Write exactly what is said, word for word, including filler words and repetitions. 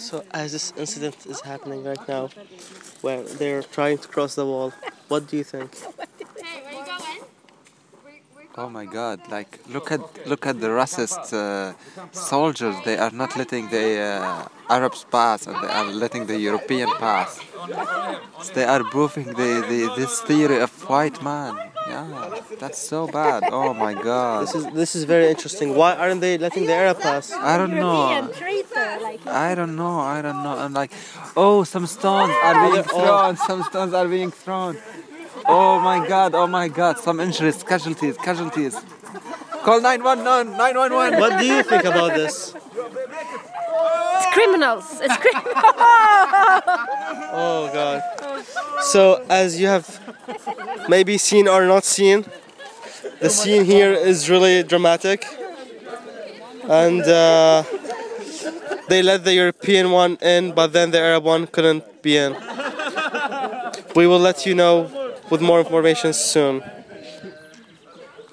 So, as this incident is happening right now, where they're trying to cross the wall, what do you think? Oh my God! Like, look at look at the racist uh, soldiers. They are not letting the uh, Arabs pass, and they are letting the European pass. They are proving the, the this theory of white man. Yeah, that's so bad. Oh my God! This is this is very interesting. Why aren't they letting the Arab pass? I don't know. I don't know. I don't know. I'm like, oh, some stones are being thrown. Some stones are being thrown. Oh my God! Oh my God! Some injuries, casualties, casualties. Call nine one one, nine one one. What do you think about this? It's criminals. It's criminals. Oh God. So, as you have maybe seen or not seen, the scene here is really dramatic. And uh, they let the European one in, but then the Arab one couldn't be in. We will let you know with more information soon.